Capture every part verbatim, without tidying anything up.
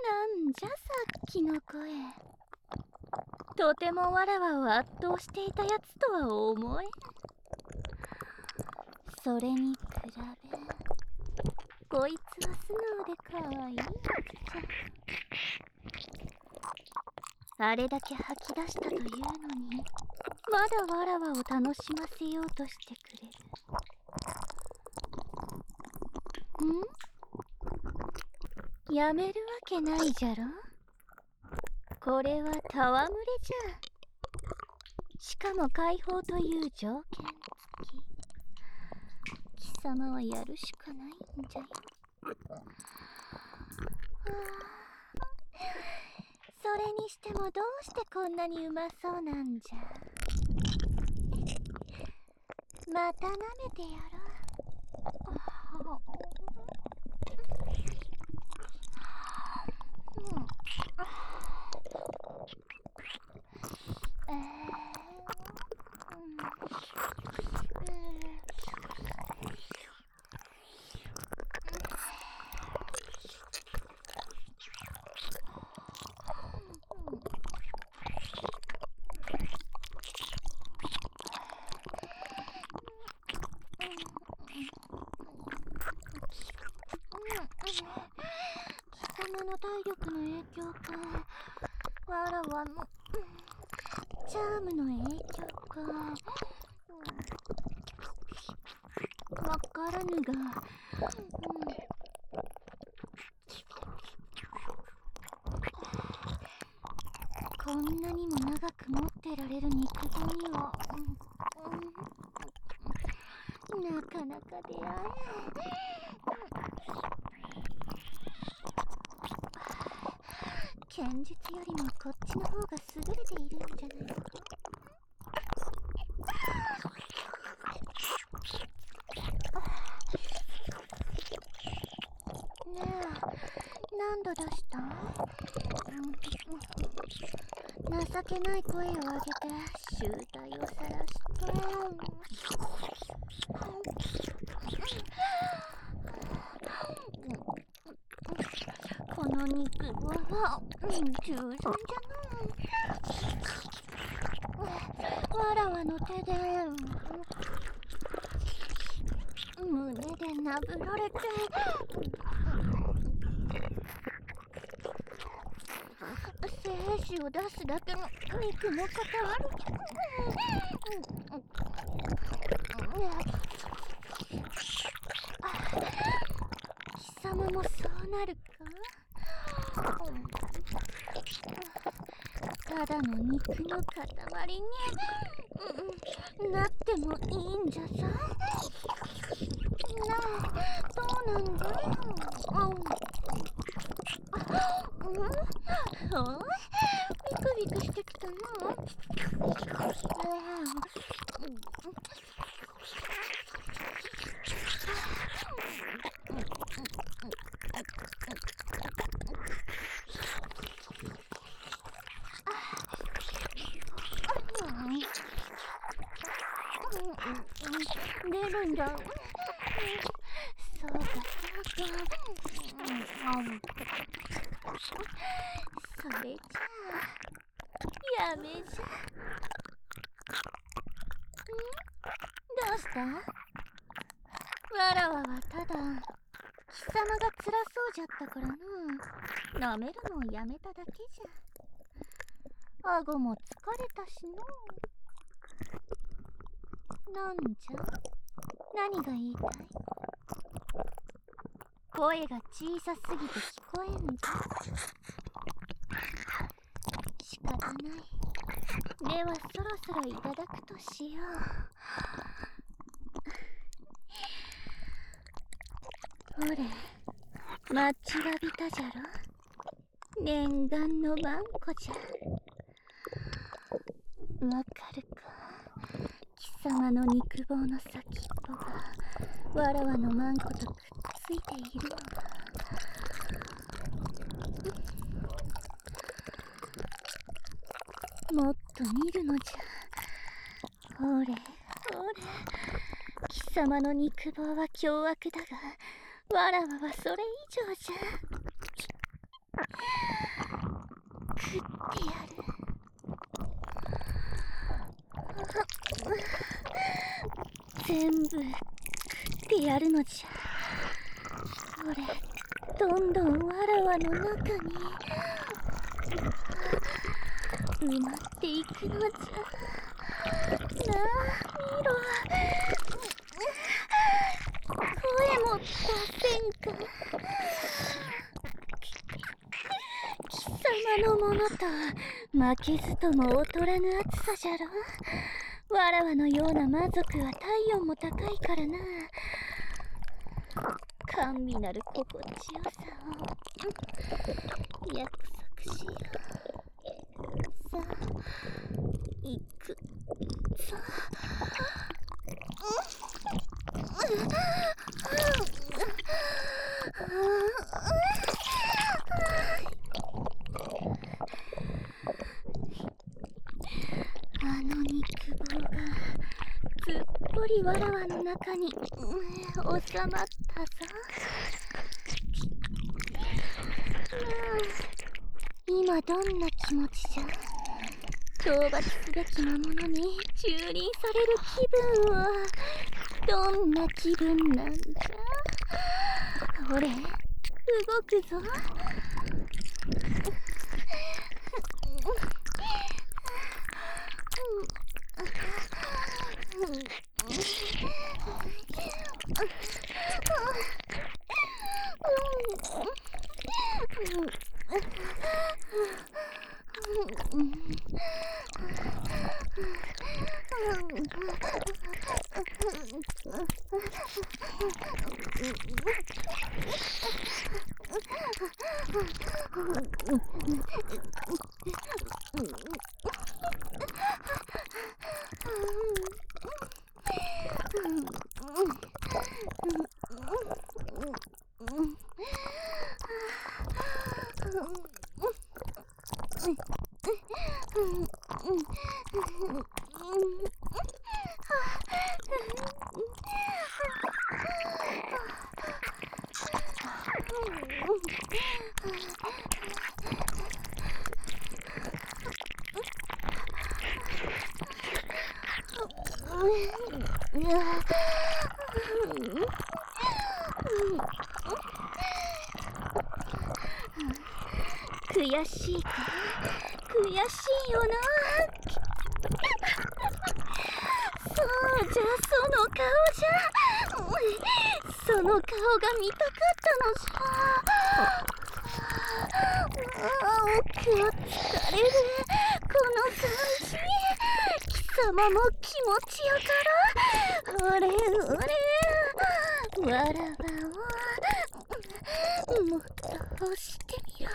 なんじゃさっきの声。とてもわらわを圧倒していたやつとは思えん。それに比べこいつは素直でかわいいやつじゃ。あれだけ吐き出したというのにまだわらわを楽しませようとしてくれる。ん？やめるわけないじゃろ。これは戯れじゃ。しかも解放という条件付き。貴様はやるしかないんじゃよ。はあ、それにしてもどうしてこんなにうまそうなんじゃ。また舐めてやろう。貴様の体力の影響か、わらわのチャームの影響か、わからぬが、うん、こんなにも長く持ってられる肉体には、うんうん、なかなか出会えん。剣術よりもこっちの方が優れているんじゃないか。ねえ、何度出した？うん、情けない声を上げて醜態を晒してこの肉は、うん、十分じゃな。わらわの手で胸で殴られて精子を出すだけの肉の塊。貴様もそうなるか？ただの肉の塊に、うん、なってもいいんじゃさ。なあ、どうなんじゃ。うん、おい、ビクビクしてきたな。出るんだ。そうかそうか。それじゃあやめじゃ。ん？どうした？わらわはただ貴様が辛そうじゃったからな、舐めるのをやめただけじゃ。顎も疲れたしの。なんじゃ？何が言いたい？声が小さすぎて聞こえんじゃ。仕方ない。ではそろそろいただくとしよう。ほれ、待ちわびたじゃろ。念願のマンコじゃ。わかるか？貴様の肉棒の先っぽがわらわのマンコとくっついているのだ。もっと見るのじゃ。ほれほれ、貴様の肉棒は凶悪だが、わらわはそれ以上じゃ。 食ってやる。全部食ってやるのじゃ。それどんどんわらわの中に埋まっていくのじゃ。なあ、見ろ。声も出せんか。貴様のものと負けずとも劣らぬ暑さじゃろ。わらわのような魔族は体温も高いからな。甘美なる心地よさを約束しよう。さあ、行くぞ。あの肉棒がずっぽりわらわの中に、うん、収まったぞ。今どんな気持ちじゃ。討伐すべき魔物に蹂躙される気分はどんな気分なんじゃ。俺動くぞ。悔しいか。悔しいよな。そうじゃ、その顔じゃ。その顔が見たかったのじゃ。奥を突かれるこの感じ。貴様も気持ちよかろ。俺俺わらわをもっと押してみろ。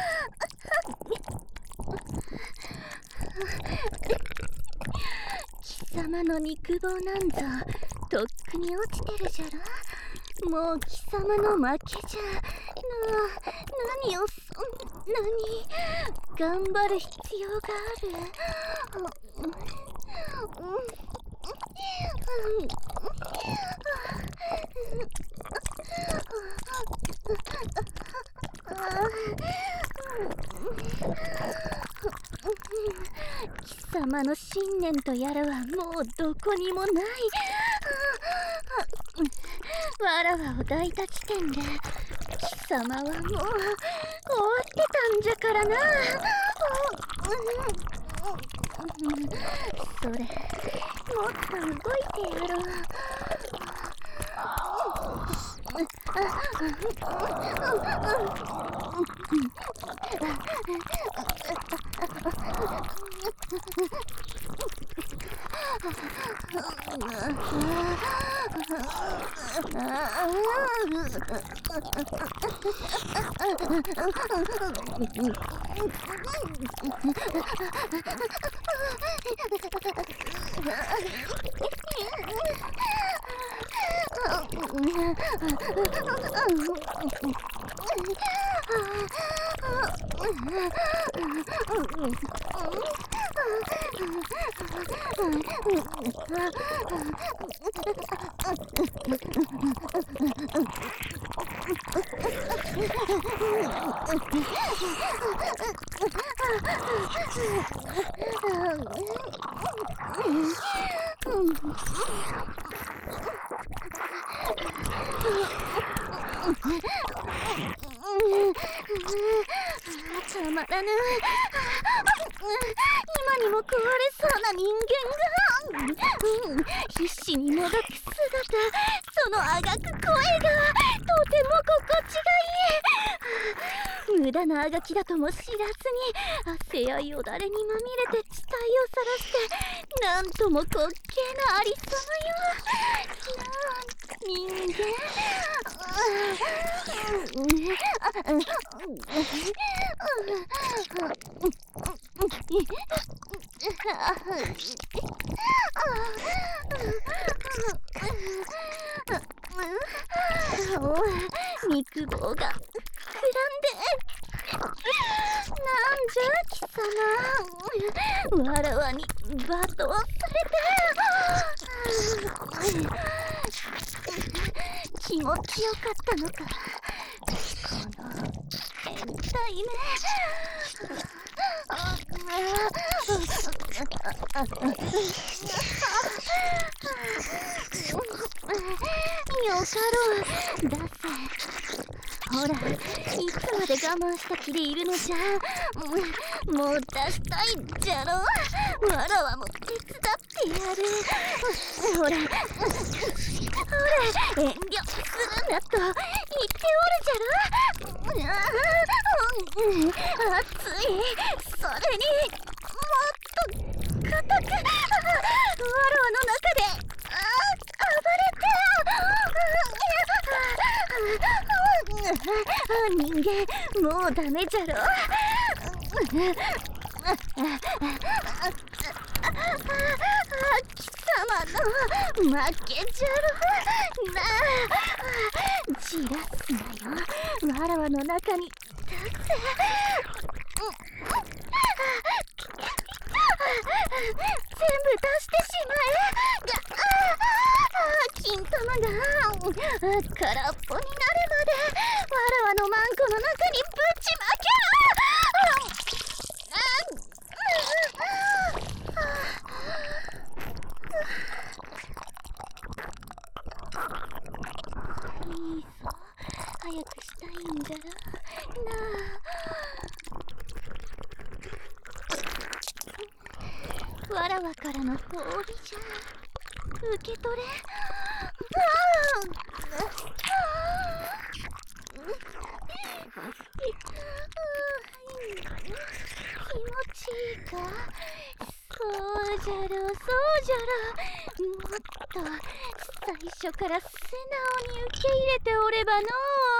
貴様の肉棒なんぞとっくに落ちてるじゃろ。もう貴様の負けじゃ。な何をそんなに頑張る必要がある。貴様の信念とやらはもうどこにもない。わらわを抱いた時点で貴様はもう終わってたんじゃからな。それもっと動いてやろう。 たまらぬ。今にも食われそうな人間が、うん、必死にもがく姿、そのあがく声がとても心地がいい。無駄なあがきだとも知らずに汗やよだれにまみれて地帯を晒して、なんとも滑稽なありさまよ。人間肉棒が膨らんで、なんじゃ貴様、わらわに罵倒されて、気持ちよかったのか、この変態め。よかろう、出せ。ほら、いつまで我慢した気でいるのじゃ。もう出したいじゃろ。わらわも手伝ってやる。ほら、ほら、遠慮するなと言っておるじゃろ。熱い。それにもっと固く、わらわの中であ暴れて。人間、もうダメじゃろ。貴様の負けじゃろ。なあ、じらすなよ。わらわの中に立て。全部出してしまえ。が金玉が空っぽになるまで、わらわのマンコの中にぶちまけろ。いいぞ、早くしたいんじゃろ。なあ、わらわからの褒美じゃ。受け取れ。気持ちいいか。そうじゃろ、そうじゃろ。もっと最初から素直に受け入れておればのう。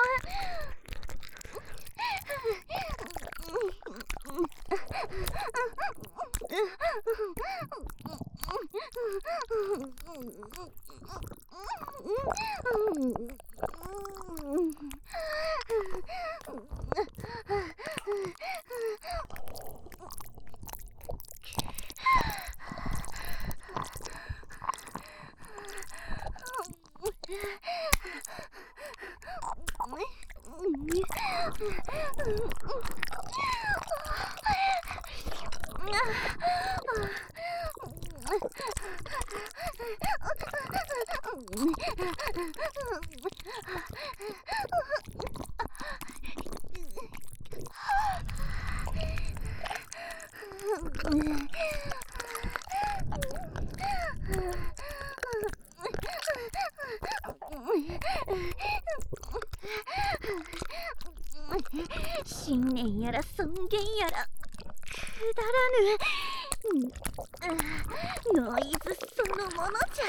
信念やら尊厳やらくだらぬノイズそのものじゃ。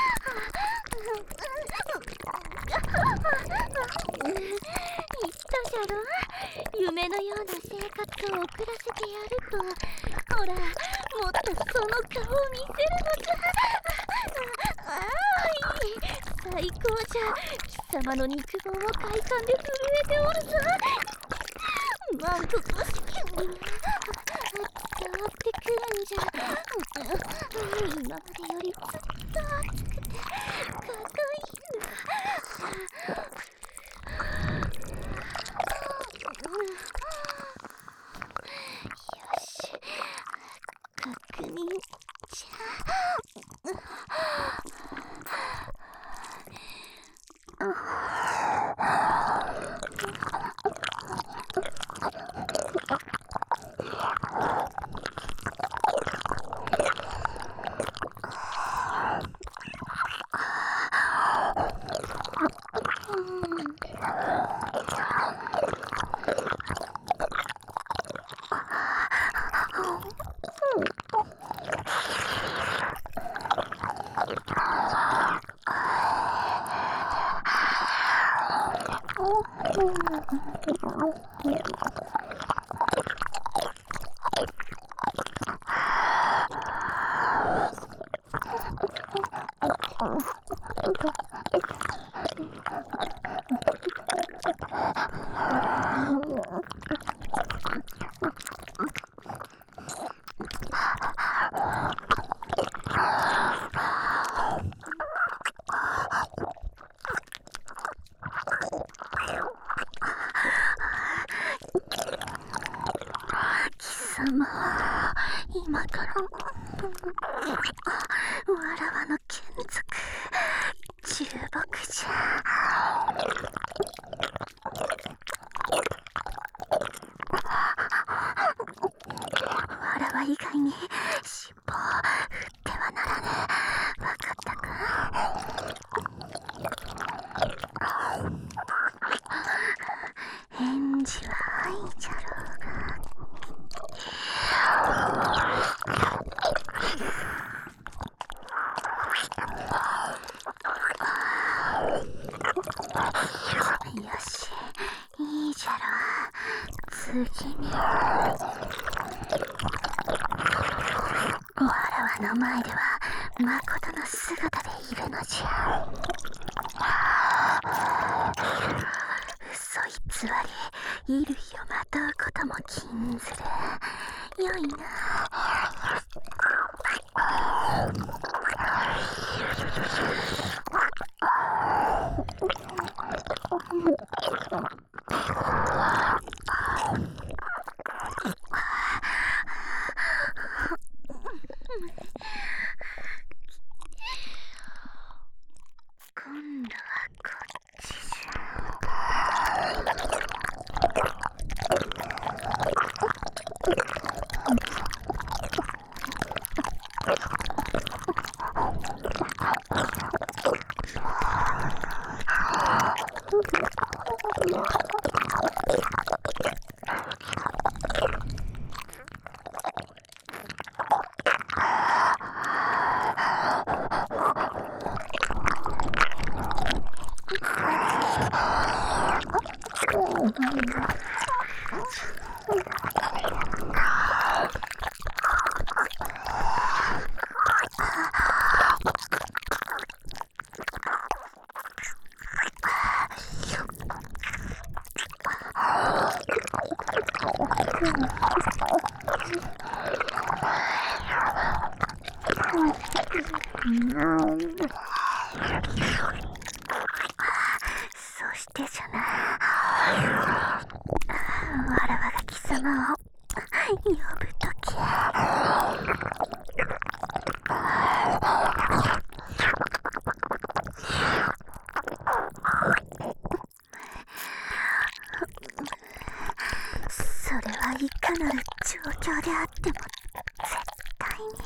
言ったじゃろ、夢のような生活を送らせてやると。ほら、もっとその顔を見せるのじゃ。ああ、いい、最高じゃ。貴様の肉棒を快感で震えておるぞ。マントとして伝わってくるんじゃ。今までよりずっと熱くてかっこいいんだ。 今からわらわの眷属重木じゃ。わらわ以外に尻尾を振ってはならぬ。わかったか？返事は愛じゃろうが。よし、いいじゃろう。次にわらわの前ではまことの姿でいるのじゃ。嘘偽り、衣類をまとうことも禁ずる。よいな。今度はこっちじゃ。そしてじゃな、わらわが貴様を呼ぶとき、それはいかなる状況であっても絶対に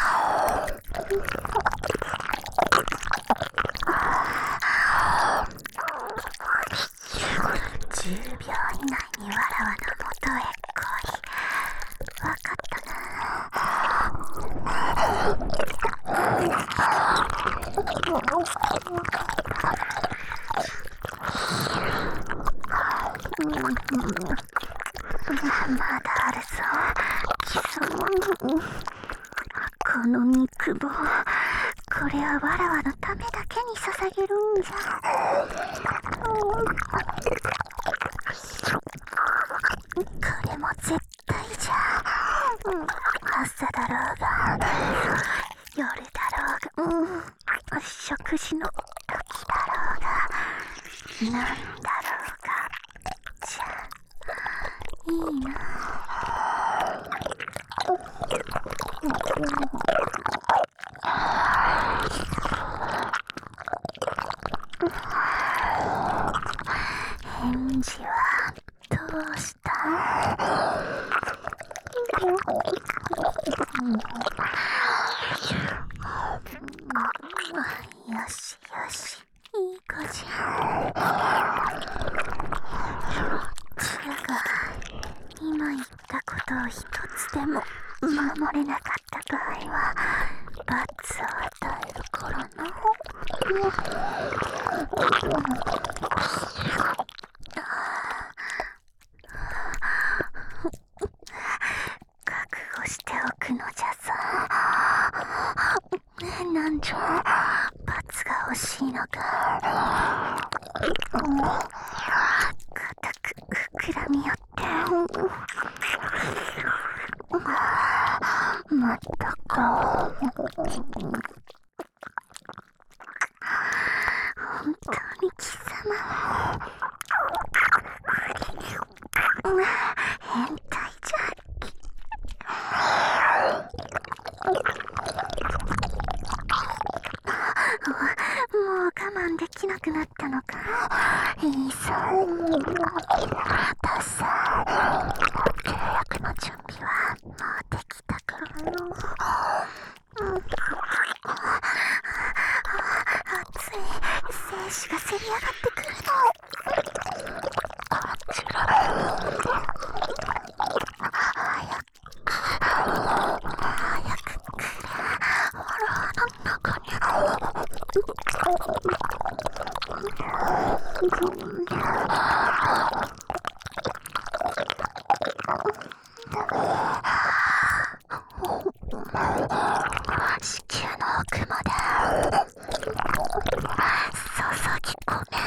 じゅうびょう以内にわらわのもとへ来い。わかったな。まだあるぞ、貴様。この肉棒、これはわらわのためだけに捧げるんじゃ。これも絶対じゃ。朝だろうが夜だろうが、うん、食事の時だろうがなんだろうが、じゃあいいな。返事はどうした？よしよし、いい子じゃ。じゃが今言ったことを一つでも守れなかった場合は罰を与えるからな。 によって、まったく本当に貴様変態じゃ。もう我慢できなくなったのか。いいさ、たっさ契約の準備はもうできたからの。熱い精子がせり上がってくるの。こちら早く早くくれ。腹の中に子宮の奥まで注ぎ込め。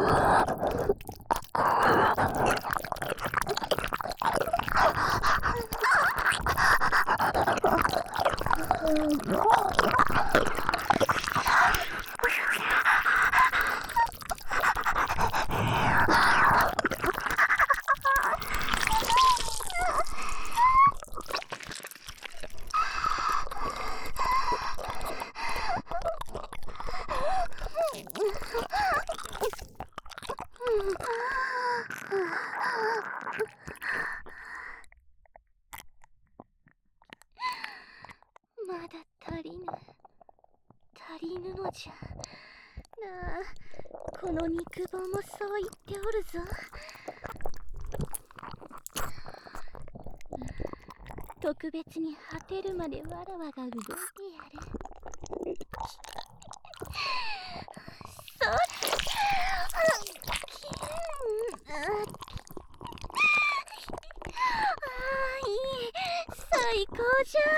まだ足りぬ足りぬのじゃなあ。この肉棒もそう言っておるぞ。特別に果てるまでわらわが動いてやる。それああ、いい最高じゃ。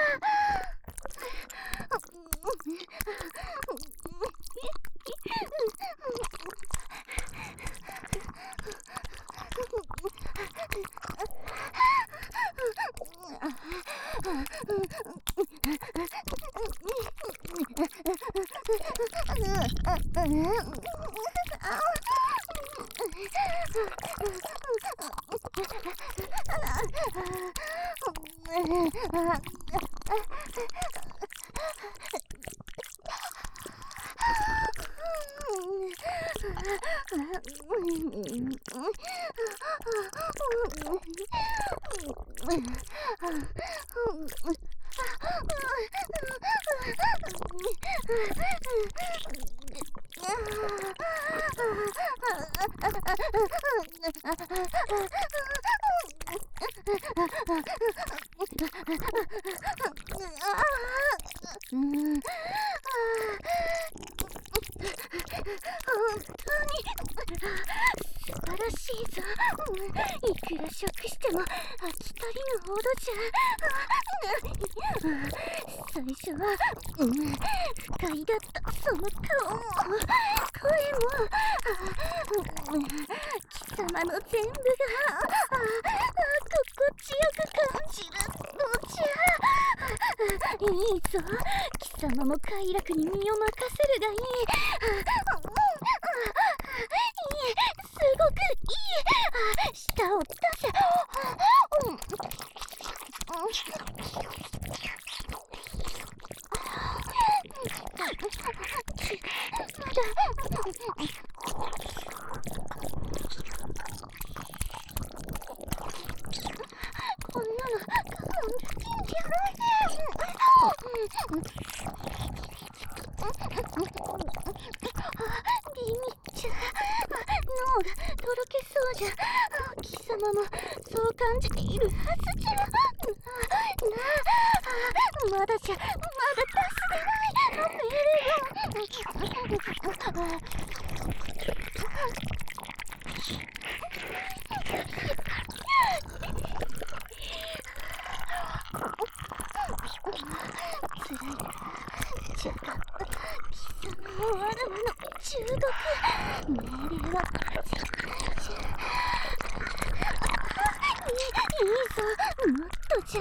素晴らしいぞ。いくら食しても飽き足りぬほどじゃ。最初は、うん、不快だったその顔も声も、貴様の全部が心地よく感じるのじゃ。いいぞ、貴様も快楽に身を任せるがいい。すごくいい。舌を出せ。こんなの我慢できんじゃない。リミちゃん、脳がとろけそうじゃ。貴様もそう感じているはずじゃ。なあ、まだじゃ、まだ出せないメール。つらいじゃが、貴様もわらわの中毒。命令はじゃじゃ。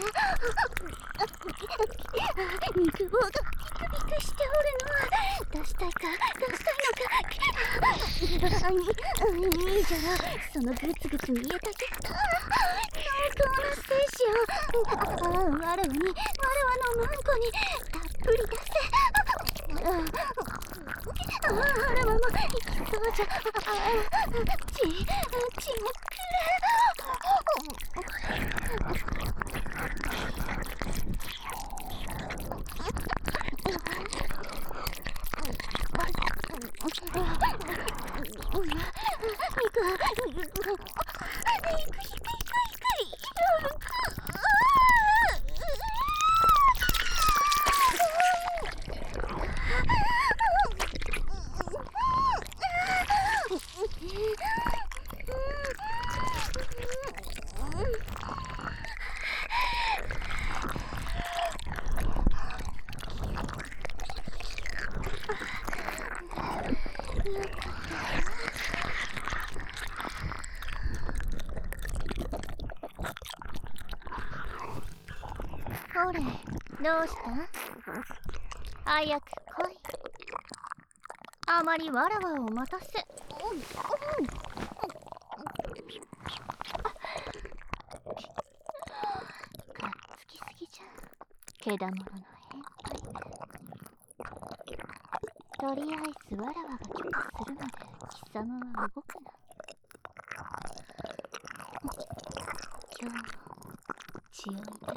肉棒がピクピクしておるの。出したいか出したいのか。いいじゃろ。そのグツグツ煮えたけ濃厚な精子をわらわにわらわのマンコにたっぷり出せ。あらままいきそうじゃ。ちちもくれ。ほれ、どうした？早く来い。あまりわらわを待たせ。がっつきすぎじゃ。けだものの変態。とりあえずわらわが許可するまで貴様は動くな。今日も血をいただくから。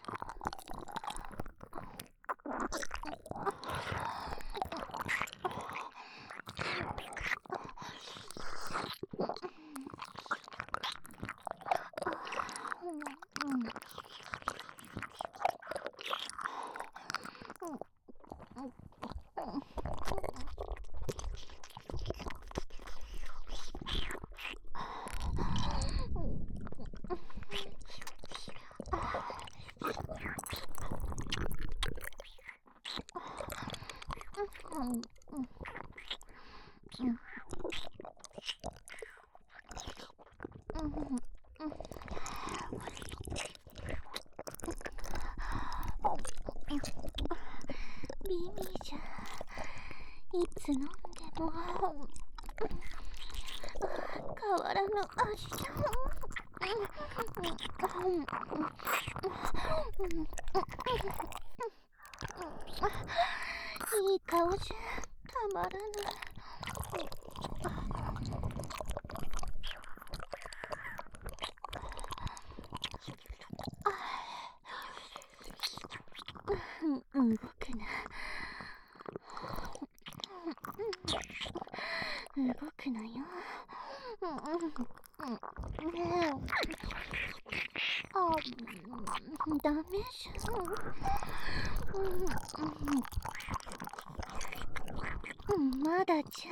ビビじゃ。いつ飲んでも変わらぬ味じゃ。いい顔じゃ。たまらぬ。動くな。動くなよ。あ、ダメじゃ。まだじゃ。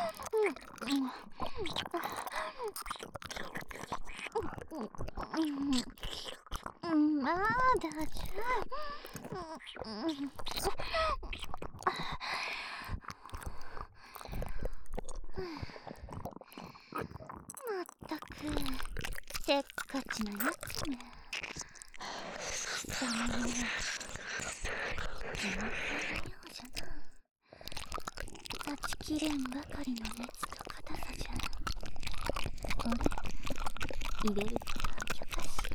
まだじゃ。まったくせっかちなやつね。貴様は地獄のようじゃな。断ちきれんばかりの熱と硬さじゃ。これ入れることは許可しよ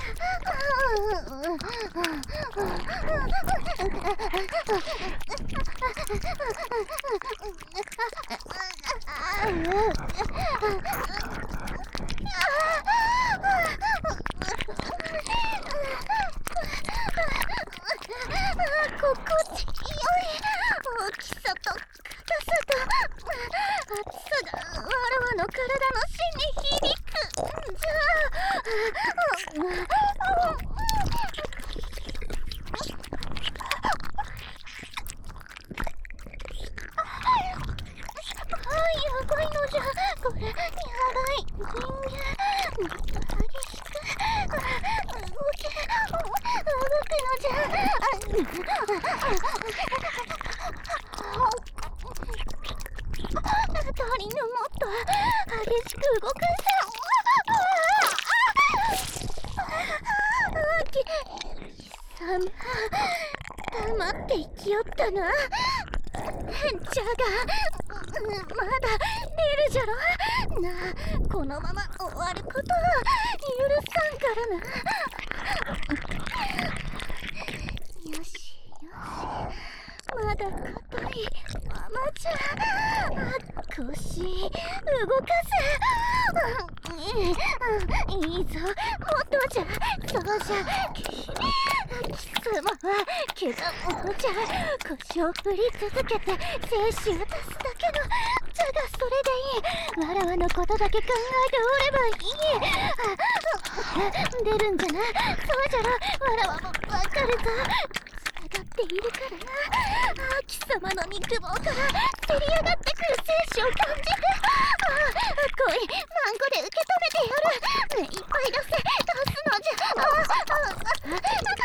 う。 足りぬ、もっと激しく動かせ。き貴様、黙って生きよったな。じゃがまだ出るじゃろなあ。このまま終わることは許さんからな。よしよし、まだ硬いままじゃ。腰動かせ。いいぞ、もっとじゃ。そうじゃ。貴様は怪我者じゃ。腰を振り続けて精子を出すだけの。じゃがそれでいい。わらわのことだけ考えておればいい。出るんじゃな。そうじゃろ。わらわもわかるぞ。つながっているからな。ああ、貴様の肉棒からせり上がってくる精子を感じる。ああ、来い、マンゴで受け止めてやる。目いっぱい出せ、出すのじゃ。ああ、ああ、